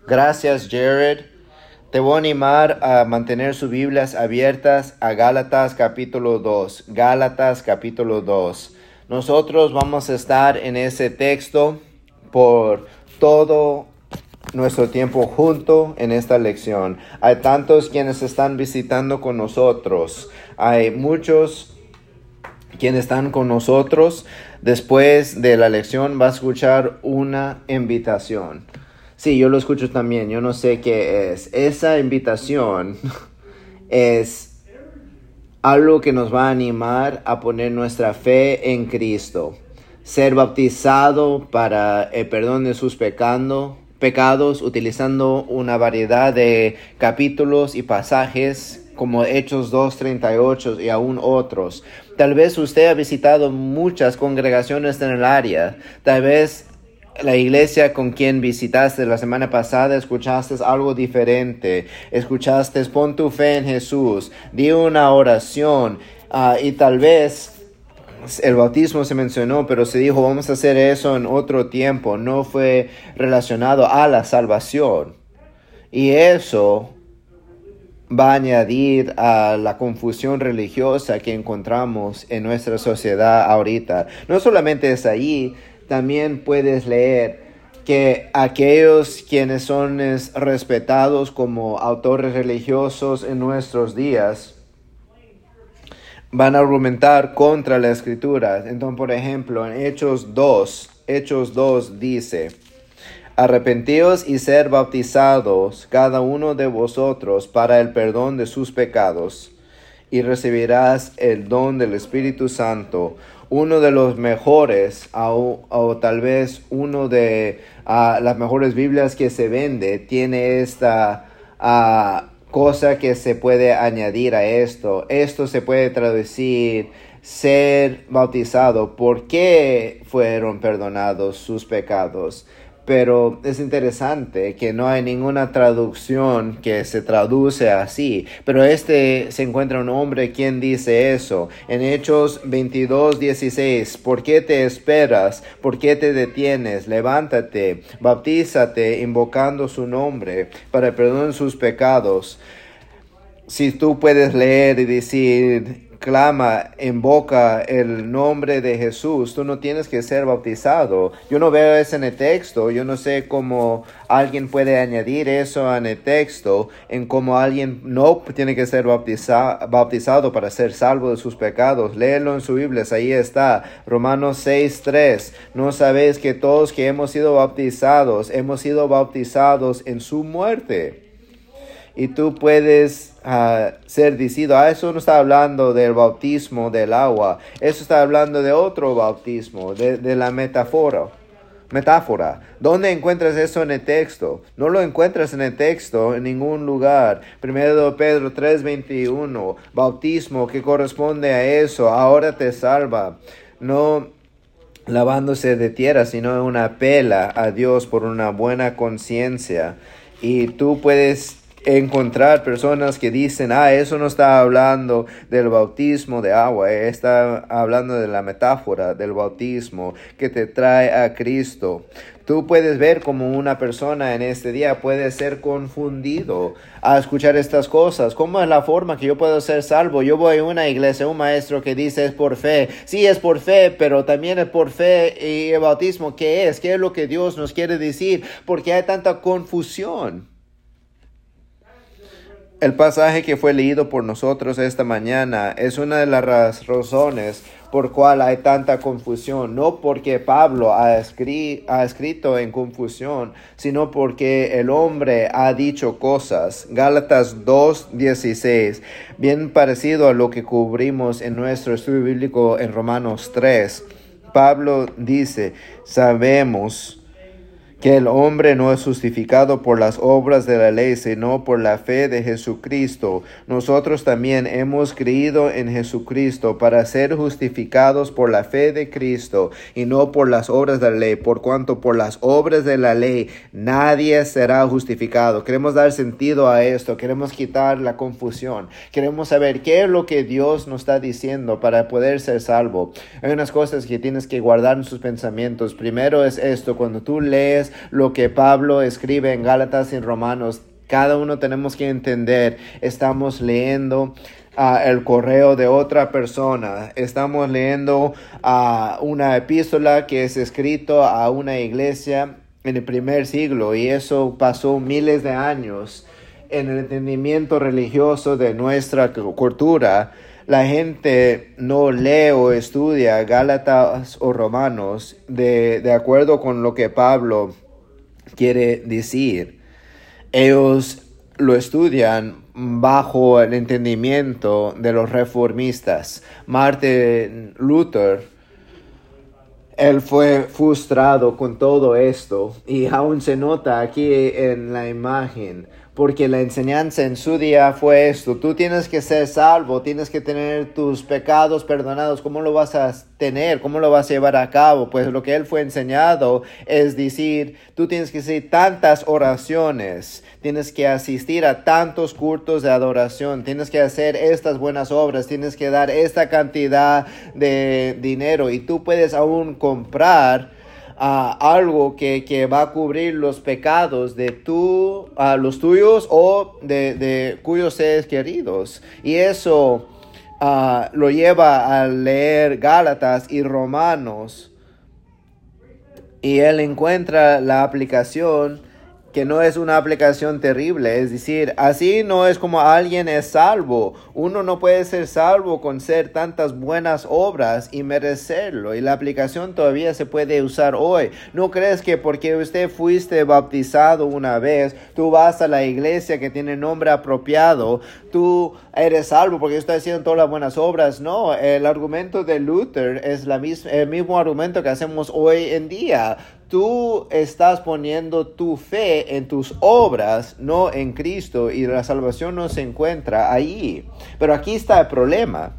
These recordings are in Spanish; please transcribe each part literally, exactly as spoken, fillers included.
Gracias, Jared. Te voy a animar a mantener sus Biblias abiertas a Gálatas capítulo dos. Gálatas capítulo dos. Nosotros vamos a estar en ese texto por todo nuestro tiempo junto en esta lección. Hay tantos quienes están visitando con nosotros. Hay muchos quienes están con nosotros. Después de la lección va a escuchar una invitación. Sí, yo lo escucho también. Yo no sé qué es. Esa invitación es algo que nos va a animar a poner nuestra fe en Cristo. Ser bautizado para el perdón de sus pecando, pecados, utilizando una variedad de capítulos y pasajes como Hechos dos treinta y ocho y aún otros. Tal vez usted ha visitado muchas congregaciones en el área. Tal vez la iglesia con quien visitaste la semana pasada, escuchaste algo diferente. Escuchaste, pon tu fe en Jesús, di una oración uh, y tal vez el bautismo se mencionó, pero se dijo vamos a hacer eso en otro tiempo. No fue relacionado a la salvación. Y eso va a añadir a la confusión religiosa que encontramos en nuestra sociedad ahorita. No solamente es ahí, también puedes leer que aquellos quienes son respetados como autores religiosos en nuestros días van a argumentar contra la escritura. Entonces, por ejemplo, en Hechos dos, Hechos dos dice: arrepentíos y ser bautizados cada uno de vosotros para el perdón de sus pecados, y recibirás el don del Espíritu Santo. Uno de los mejores, o, o tal vez uno de uh, las mejores Biblias que se vende, tiene esta uh, cosa que se puede añadir a esto. Esto se puede traducir ser bautizado. ¿Por qué fueron perdonados sus pecados? Pero es interesante que no hay ninguna traducción que se traduce así. Pero este se encuentra un hombre quien dice eso. En Hechos veintidós dieciséis, ¿por qué te esperas? ¿Por qué te detienes? Levántate, bautízate invocando su nombre para el perdón de sus pecados. Si tú puedes leer y decir, clama, invoca el nombre de Jesús, tú no tienes que ser bautizado. Yo no veo eso en el texto. Yo no sé cómo alguien puede añadir eso en el texto, en cómo alguien no tiene que ser bautiza, bautizado para ser salvo de sus pecados. Léelo en su Biblia, ahí está, Romanos seis tres. ¿No sabéis que todos que hemos sido bautizados, hemos sido bautizados en su muerte? Y tú puedes uh, ser dicido, ah, eso no está hablando del bautismo del agua, eso está hablando de otro bautismo, de, de la metáfora. Metáfora. ¿Dónde encuentras eso en el texto? No lo encuentras en el texto en ningún lugar. Primero de Pedro tres veintiuno, bautismo que corresponde a eso, ahora te salva. No lavándose de tierra, sino una pela a Dios por una buena conciencia. Y tú puedes encontrar personas que dicen, ah, eso no está hablando del bautismo de agua, está hablando de la metáfora del bautismo que te trae a Cristo. Tú puedes ver como una persona en este día puede ser confundido a escuchar estas cosas. ¿Cómo es la forma que yo puedo ser salvo? Yo voy a una iglesia, un maestro que dice es por fe. Sí, es por fe, pero también es por fe y el bautismo. ¿Qué es? ¿Qué es lo que Dios nos quiere decir? Porque hay tanta confusión. El pasaje que fue leído por nosotros esta mañana es una de las razones por cual hay tanta confusión. No porque Pablo ha, escri- ha escrito en confusión, sino porque el hombre ha dicho cosas. Gálatas dos dieciséis, bien parecido a lo que cubrimos en nuestro estudio bíblico en Romanos tres. Pablo dice, sabemos que el hombre no es justificado por las obras de la ley, sino por la fe de Jesucristo. Nosotros también hemos creído en Jesucristo para ser justificados por la fe de Cristo y no por las obras de la ley, por cuanto por las obras de la ley nadie será justificado. Queremos dar sentido a esto, queremos quitar la confusión, queremos saber qué es lo que Dios nos está diciendo para poder ser salvo. Hay unas cosas que tienes que guardar en sus pensamientos. Primero es esto, cuando tú lees es lo que Pablo escribe en Gálatas y en Romanos. Cada uno tenemos que entender, estamos leyendo uh, el correo de otra persona, estamos leyendo uh, una epístola que es escrito a una iglesia en el primer siglo, y eso pasó miles de años. En el entendimiento religioso de nuestra cultura, la gente no lee o estudia Gálatas o Romanos de, de acuerdo con lo que Pablo quiere decir. Ellos lo estudian bajo el entendimiento de los reformistas. Martin Luther, él fue frustrado con todo esto, y aún se nota aquí en la imagen, porque la enseñanza en su día fue esto: tú tienes que ser salvo, tienes que tener tus pecados perdonados. ¿Cómo lo vas a tener? ¿Cómo lo vas a llevar a cabo? Pues lo que él fue enseñado es decir, tú tienes que hacer tantas oraciones, tienes que asistir a tantos cultos de adoración, tienes que hacer estas buenas obras, tienes que dar esta cantidad de dinero, y tú puedes aún comprar Uh, algo que, que va a cubrir los pecados de tú, uh, los tuyos o de, de cuyos seres queridos. Y eso uh, lo lleva a leer Gálatas y Romanos, y él encuentra la aplicación que no es una aplicación terrible. Es decir, así no es como alguien es salvo. Uno no puede ser salvo con hacer tantas buenas obras y merecerlo. Y la aplicación todavía se puede usar hoy. No crees que porque usted fuiste bautizado una vez, tú vas a la iglesia que tiene nombre apropiado, tú eres salvo porque estás haciendo todas las buenas obras. No, el argumento de Luther es la mis- el mismo argumento que hacemos hoy en día. Tú estás poniendo tu fe en tus obras, no en Cristo, y la salvación no se encuentra ahí. Pero aquí está el problema.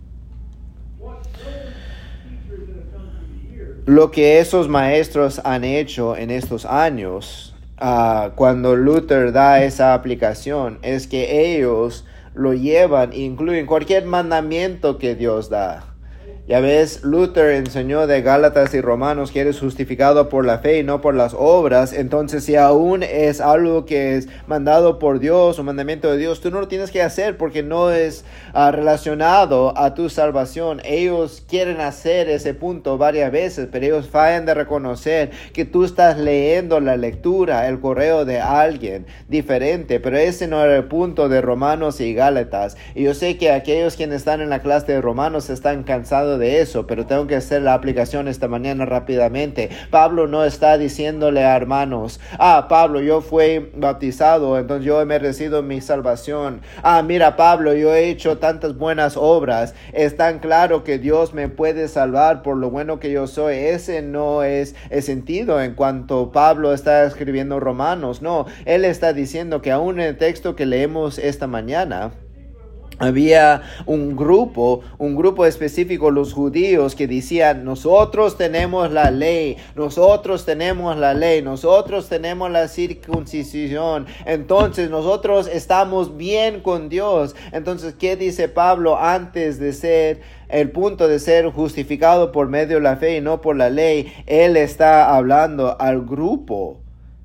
Lo que esos maestros han hecho en estos años, uh, cuando Luther da esa aplicación, es que ellos lo llevan e incluyen cualquier mandamiento que Dios da. Ya ves, Luther enseñó de Gálatas y Romanos que eres justificado por la fe y no por las obras. Entonces, si aún es algo que es mandado por Dios, un mandamiento de Dios, tú no lo tienes que hacer porque no es uh, relacionado a tu salvación. Ellos quieren hacer ese punto varias veces, pero ellos fallan de reconocer que tú estás leyendo la lectura, el correo de alguien diferente. Pero ese no era el punto de Romanos y Gálatas. Y yo sé que aquellos quienes están en la clase de Romanos están cansados de eso, pero tengo que hacer la aplicación esta mañana rápidamente. Pablo no está diciéndole a hermanos, ah, Pablo, yo fui bautizado, entonces yo he merecido mi salvación. Ah, mira, Pablo, yo he hecho tantas buenas obras, es tan claro que Dios me puede salvar por lo bueno que yo soy. Ese no es el sentido en cuanto Pablo está escribiendo Romanos. No, él está diciendo que aún en el texto que leemos esta mañana, había un grupo, un grupo específico, los judíos, que decían, nosotros tenemos la ley, nosotros tenemos la ley, nosotros tenemos la circuncisión, entonces nosotros estamos bien con Dios. Entonces, ¿qué dice Pablo antes de ser el punto de ser justificado por medio de la fe y no por la ley? Él está hablando al grupo.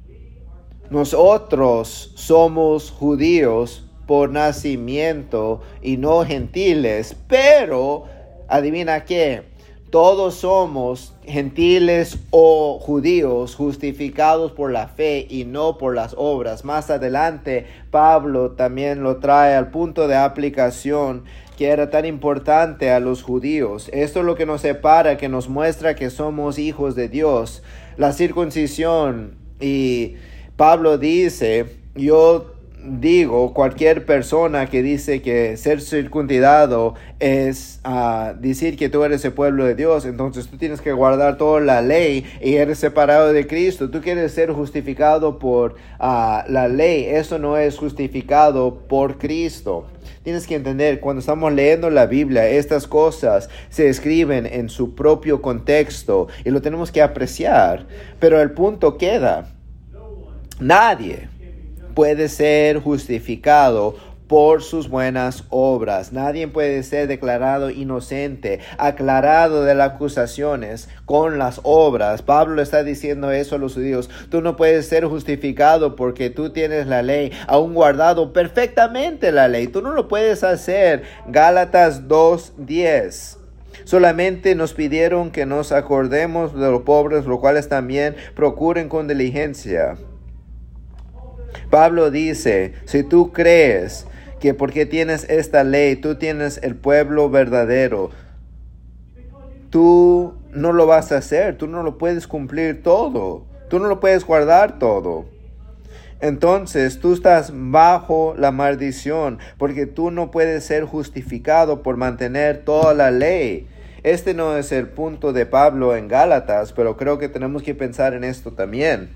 Nosotros somos judíos por nacimiento y no gentiles, pero adivina qué, todos somos gentiles o judíos justificados por la fe y no por las obras. Más adelante Pablo también lo trae al punto de aplicación que era tan importante a los judíos. Esto es lo que nos separa, que nos muestra que somos hijos de Dios, la circuncisión. Y Pablo dice, yo digo, cualquier persona que dice que ser circuncidado es uh, decir que tú eres el pueblo de Dios, entonces tú tienes que guardar toda la ley y eres separado de Cristo. Tú quieres ser justificado por uh, la ley. Eso no es justificado por Cristo. Tienes que entender, cuando estamos leyendo la Biblia, estas cosas se escriben en su propio contexto y lo tenemos que apreciar. Pero el punto queda, nadie puede ser justificado por sus buenas obras. Nadie puede ser declarado inocente, aclarado de las acusaciones con las obras. Pablo está diciendo eso a los judíos. Tú no puedes ser justificado porque tú tienes la ley, aún guardado perfectamente la ley. Tú no lo puedes hacer. Gálatas dos diez. Solamente nos pidieron que nos acordemos de los pobres, los cuales también procuren con diligencia. Pablo dice, si tú crees que porque tienes esta ley, tú tienes el pueblo verdadero, tú no lo vas a hacer, tú no lo puedes cumplir todo, tú no lo puedes guardar todo. Entonces tú estás bajo la maldición, porque tú no puedes ser justificado por mantener toda la ley. Este no es el punto de Pablo en Gálatas, pero creo que tenemos que pensar en esto también.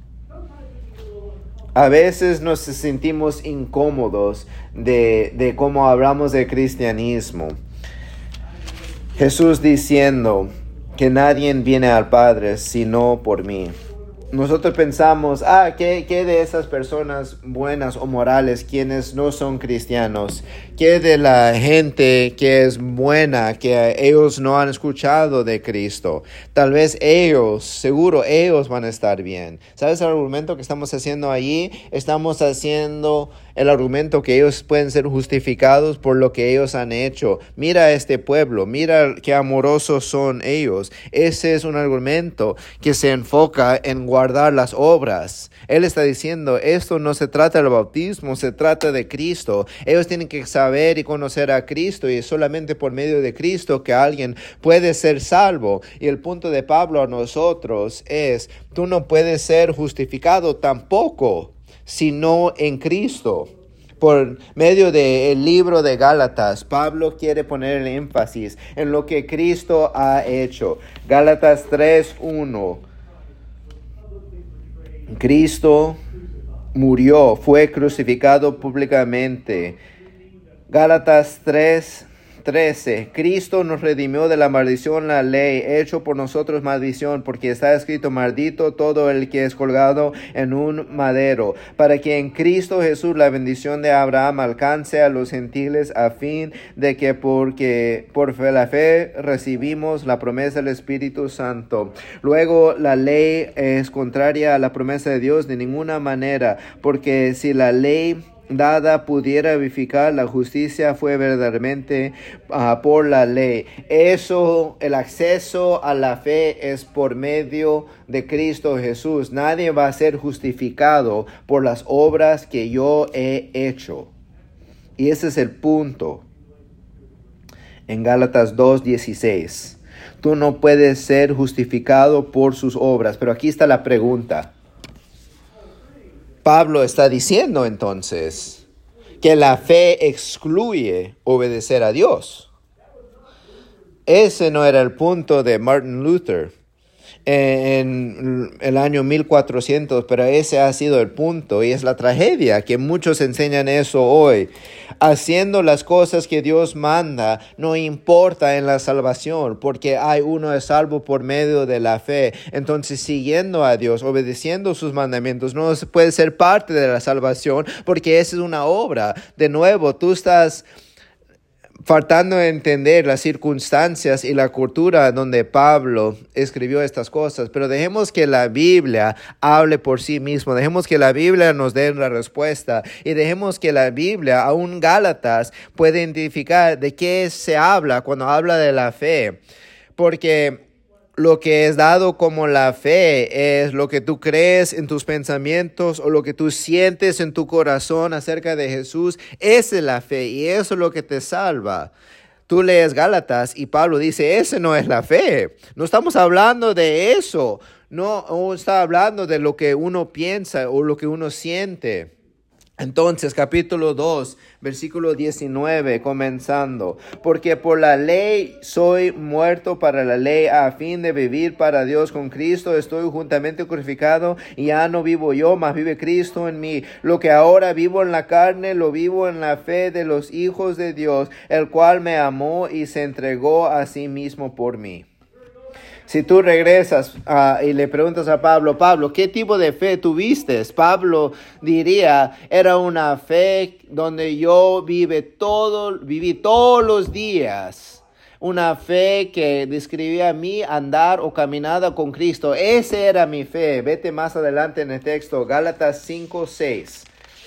A veces nos sentimos incómodos de, de cómo hablamos de cristianismo. Jesús diciendo que nadie viene al Padre sino por mí. Nosotros pensamos, ah, ¿qué, qué de esas personas buenas o morales quienes no son cristianos? ¿Qué de la gente que es buena, que ellos no han escuchado de Cristo? Tal vez ellos, seguro ellos van a estar bien. ¿Sabes el argumento que estamos haciendo allí? Estamos haciendo el argumento que ellos pueden ser justificados por lo que ellos han hecho. Mira a este pueblo, mira qué amorosos son ellos. Ese es un argumento que se enfoca en guardar las obras. Él está diciendo, esto no se trata del bautismo, se trata de Cristo. Ellos tienen que saber y conocer a Cristo, y es solamente por medio de Cristo que alguien puede ser salvo. Y el punto de Pablo a nosotros es, tú no puedes ser justificado tampoco, sino en Cristo. Por medio del libro de Gálatas, Pablo quiere poner el énfasis en lo que Cristo ha hecho. Gálatas tres uno. Cristo murió, fue crucificado públicamente. Gálatas tres trece. Cristo nos redimió de la maldición, la ley, hecho por nosotros maldición, porque está escrito, maldito todo el que es colgado en un madero, para que en Cristo Jesús la bendición de Abraham alcance a los gentiles, a fin de que porque por la fe recibimos la promesa del Espíritu Santo. Luego, la ley es contraria a la promesa de Dios de ninguna manera, porque si la ley dada pudiera vivificar, la justicia fue verdaderamente uh, por la ley. Eso, el acceso a la fe es por medio de Cristo Jesús. Nadie va a ser justificado por las obras que yo he hecho. Y ese es el punto. En Gálatas dos dieciséis. Tú no puedes ser justificado por sus obras. Pero aquí está la pregunta. Pablo está diciendo entonces que la fe excluye obedecer a Dios. Ese no era el punto de Martin Luther en el año mil cuatrocientos, pero ese ha sido el punto, y es la tragedia que muchos enseñan eso hoy. Haciendo las cosas que Dios manda no importa en la salvación, porque hay uno es salvo por medio de la fe. Entonces, siguiendo a Dios, obedeciendo sus mandamientos, no puede ser parte de la salvación, porque esa es una obra. De nuevo, tú estás faltando de entender las circunstancias y la cultura donde Pablo escribió estas cosas, pero dejemos que la Biblia hable por sí mismo, dejemos que la Biblia nos dé la respuesta, y dejemos que la Biblia, aún Gálatas, pueda identificar de qué se habla cuando habla de la fe, porque lo que es dado como la fe es lo que tú crees en tus pensamientos o lo que tú sientes en tu corazón acerca de Jesús. Esa es la fe, y eso es lo que te salva. Tú lees Gálatas y Pablo dice, ese no es la fe. No estamos hablando de eso. No, no está hablando de lo que uno piensa o lo que uno siente. Entonces, capítulo dos, versículo diecinueve, comenzando. Porque por la ley soy muerto para la ley, a fin de vivir para Dios. Con Cristo estoy juntamente crucificado, y ya no vivo yo, mas vive Cristo en mí. Lo que ahora vivo en la carne, lo vivo en la fe de los hijos de Dios, el cual me amó y se entregó a sí mismo por mí. Si tú regresas uh, y le preguntas a Pablo, Pablo, ¿qué tipo de fe tuviste? Pablo diría, era una fe donde yo vive todo, viví todos los días. Una fe que describía mi andar o caminada con Cristo. Esa era mi fe. Vete más adelante en el texto, Gálatas cinco, seis.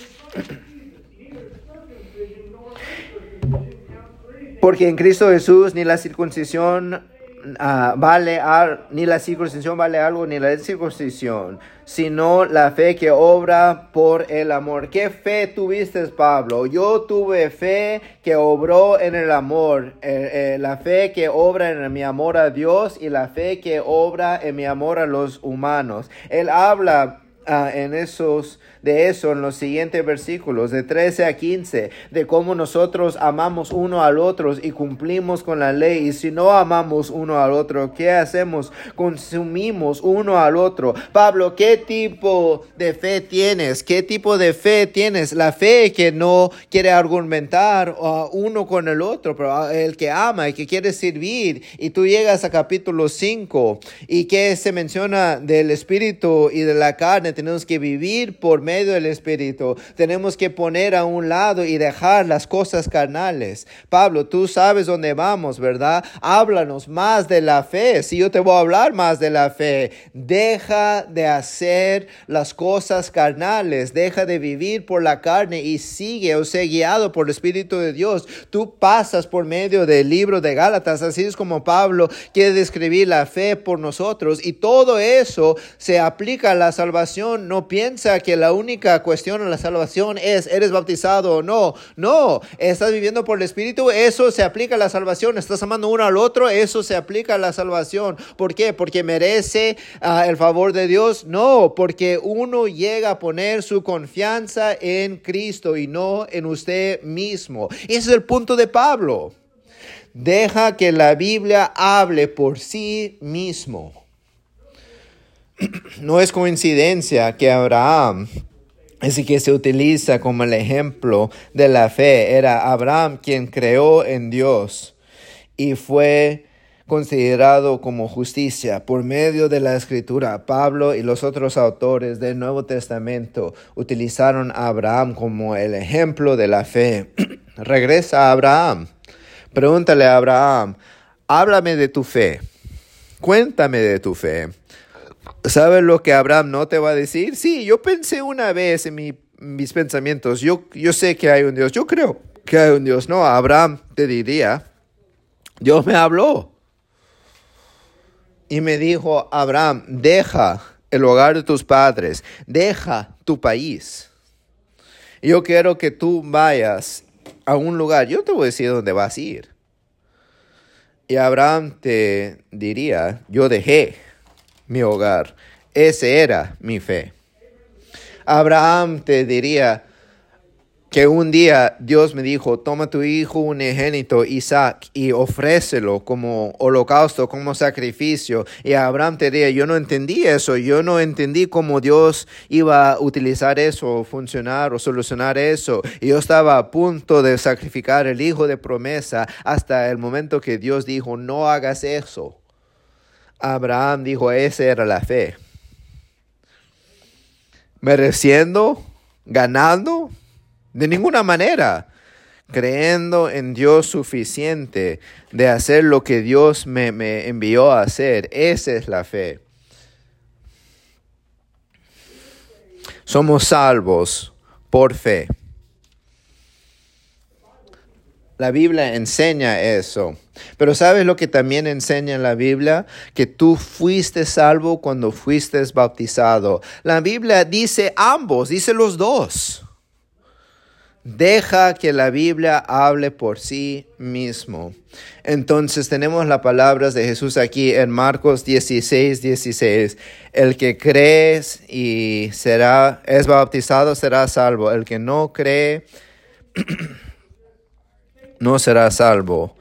Porque en Cristo Jesús ni la circuncisión uh, vale al, ni la circuncisión vale algo, ni la circuncisión, sino la fe que obra por el amor. ¿Qué fe tuviste, Pablo? Yo tuve fe que obró en el amor, eh, eh, la fe que obra en mi amor a Dios y la fe que obra en mi amor a los humanos. Él habla Uh, en esos, de eso en los siguientes versículos, de trece a quince, de cómo nosotros amamos uno al otro y cumplimos con la ley. Y si no amamos uno al otro, ¿qué hacemos? Consumimos uno al otro. Pablo, ¿qué tipo de fe tienes? ¿Qué tipo de fe tienes? La fe que no quiere argumentar uh, uno con el otro, pero el que ama y que quiere servir. Y tú llegas a capítulo cinco y que se menciona del espíritu y de la carne. Tenemos que vivir por medio del Espíritu. Tenemos que poner a un lado y dejar las cosas carnales. Pablo, tú sabes dónde vamos, ¿verdad? Háblanos más de la fe. Si yo te voy a hablar más de la fe, deja de hacer las cosas carnales. Deja de vivir por la carne y sigue o sea guiado por el Espíritu de Dios. Tú pasas por medio del libro de Gálatas. Así es como Pablo quiere describir la fe por nosotros. Y todo eso se aplica a la salvación. No piensa que la única cuestión en la salvación es, ¿eres bautizado o no? No, estás viviendo por el Espíritu, eso se aplica a la salvación. Estás amando uno al otro, eso se aplica a la salvación. ¿Por qué? ¿Porque merece uh, el favor de Dios? No, porque uno llega a poner su confianza en Cristo y no en usted mismo. Ese es el punto de Pablo. Deja que la Biblia hable por sí mismo. No es coincidencia que Abraham es el que se utiliza como el ejemplo de la fe. Era Abraham quien creó en Dios y fue considerado como justicia por medio de la Escritura. Pablo y los otros autores del Nuevo Testamento utilizaron a Abraham como el ejemplo de la fe. Regresa a Abraham. Pregúntale a Abraham, háblame de tu fe. Cuéntame de tu fe. ¿Sabes lo que Abraham no te va a decir? Sí, yo pensé una vez en mi, mis pensamientos. Yo, yo sé que hay un Dios. Yo creo que hay un Dios. No, Abraham te diría, Dios me habló. Y me dijo, Abraham, deja el hogar de tus padres. Deja tu país. Yo quiero que tú vayas a un lugar. Yo te voy a decir dónde vas a ir. Y Abraham te diría, yo dejé mi hogar. Ese era mi fe. Abraham te diría que un día Dios me dijo, toma tu hijo unigénito Isaac y ofrécelo como holocausto, como sacrificio. Y Abraham te diría, yo no entendí eso, yo no entendí cómo Dios iba a utilizar eso, funcionar o solucionar eso. Y yo estaba a punto de sacrificar el hijo de promesa hasta el momento que Dios dijo, no hagas eso. Abraham dijo, esa era la fe. ¿Mereciendo? ¿Ganando? De ninguna manera. Creyendo en Dios suficiente de hacer lo que Dios me, me envió a hacer. Esa es la fe. Somos salvos por fe. La Biblia enseña eso. Pero ¿sabes lo que también enseña la Biblia? Que tú fuiste salvo cuando fuiste bautizado. La Biblia dice ambos, dice los dos. Deja que la Biblia hable por sí mismo. Entonces tenemos las palabras de Jesús aquí en Marcos dieciséis, dieciséis. El que cree y será, es bautizado será salvo. El que no cree no será salvo.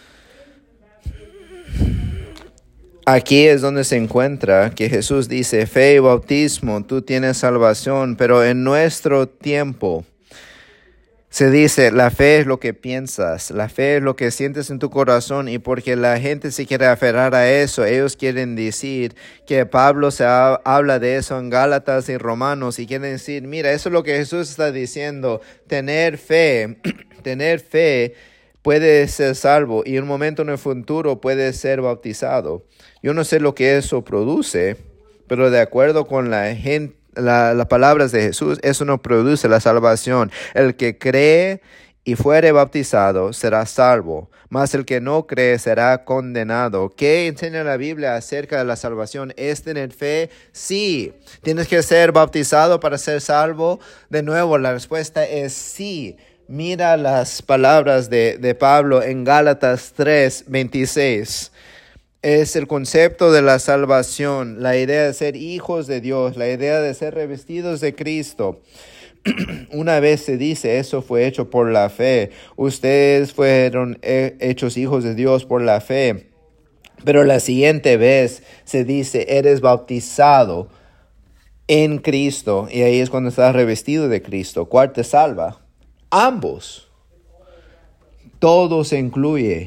Aquí es donde se encuentra que Jesús dice, fe y bautismo, tú tienes salvación, pero en nuestro tiempo, Se dice, la fe es lo que piensas, la fe es lo que sientes en tu corazón, y porque la gente se quiere aferrar a eso, ellos quieren decir que Pablo se ha, habla de eso en Gálatas y Romanos, y quieren decir, mira, eso es lo que Jesús está diciendo, tener fe, tener fe puede ser salvo, y en un momento en el futuro puede ser bautizado. Yo no sé lo que eso produce, pero de acuerdo con la gente, La, las palabras de Jesús, eso no produce la salvación. El que cree y fuere bautizado será salvo, mas el que no cree será condenado. ¿Qué enseña la Biblia acerca de la salvación? ¿Es tener fe? Sí. ¿Tienes que ser bautizado para ser salvo? De nuevo, la respuesta es sí. Mira las palabras de, de Pablo en Gálatas tres veintiséis. Es el concepto de la salvación, la idea de ser hijos de Dios, la idea de ser revestidos de Cristo. Una vez se dice, eso fue hecho por la fe. Ustedes fueron hechos hijos de Dios por la fe. Pero la siguiente vez se dice, eres bautizado en Cristo. Y ahí es cuando estás revestido de Cristo. ¿Cuál te salva? Ambos. Todo se incluye.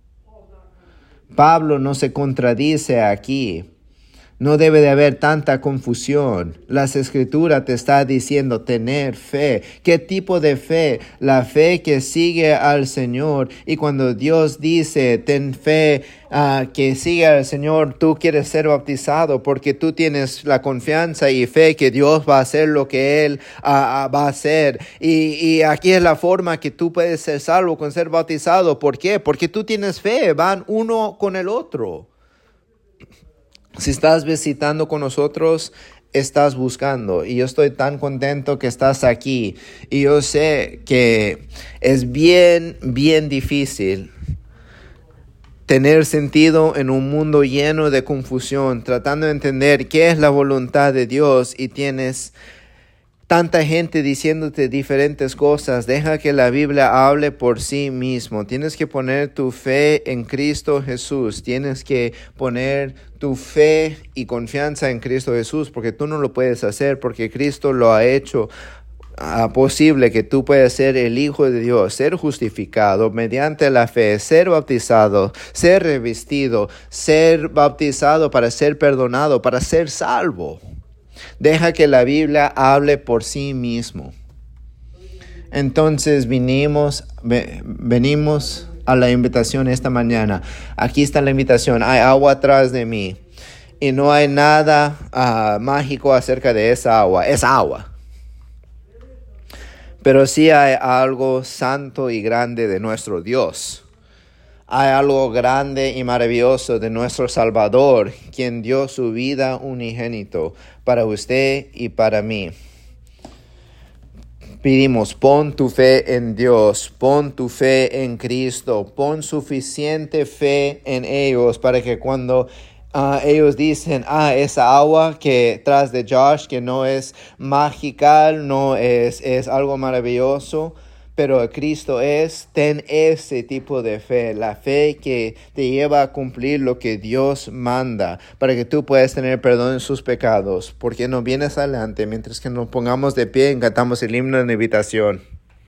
Pablo no se contradice aquí. No debe de haber tanta confusión. Las Escrituras te está diciendo tener fe. ¿Qué tipo de fe? La fe que sigue al Señor. Y cuando Dios dice ten fe uh, que sigue al Señor, tú quieres ser bautizado porque tú tienes la confianza y fe que Dios va a hacer lo que Él uh, uh, va a hacer. Y, y aquí es la forma que tú puedes ser salvo con ser bautizado. ¿Por qué? Porque tú tienes fe. Van uno con el otro. Si estás visitando con nosotros, estás buscando. Y yo estoy tan contento que estás aquí. Y yo sé que es bien, bien difícil tener sentido en un mundo lleno de confusión, tratando de entender qué es la voluntad de Dios y tienes tanta gente diciéndote diferentes cosas. Deja que la Biblia hable por sí mismo. Tienes que poner tu fe en Cristo Jesús. Tienes que poner tu fe y confianza en Cristo Jesús, porque tú no lo puedes hacer, porque Cristo lo ha hecho uh, posible que tú puedas ser el Hijo de Dios, ser justificado mediante la fe, ser bautizado, ser revestido, ser bautizado para ser perdonado, para ser salvo. Deja que la Biblia hable por sí mismo. Entonces vinimos, venimos a la invitación esta mañana. Aquí está la invitación. Hay agua atrás de mí. Y no hay nada uh, mágico acerca de esa agua. Es agua. Pero sí hay algo santo y grande de nuestro Dios. Hay algo grande y maravilloso de nuestro Salvador, quien dio su vida unigénito para usted y para mí. Pedimos, pon tu fe en Dios, pon tu fe en Cristo, pon suficiente fe en ellos para que cuando uh, ellos dicen, ah, esa agua que tras de Josh, que no es magical, no es, es algo maravilloso, pero Cristo es, ten ese tipo de fe, la fe que te lleva a cumplir lo que Dios manda, para que tú puedas tener perdón en sus pecados. ¿Por qué no vienes adelante mientras que nos pongamos de pie y cantamos el himno de invitación?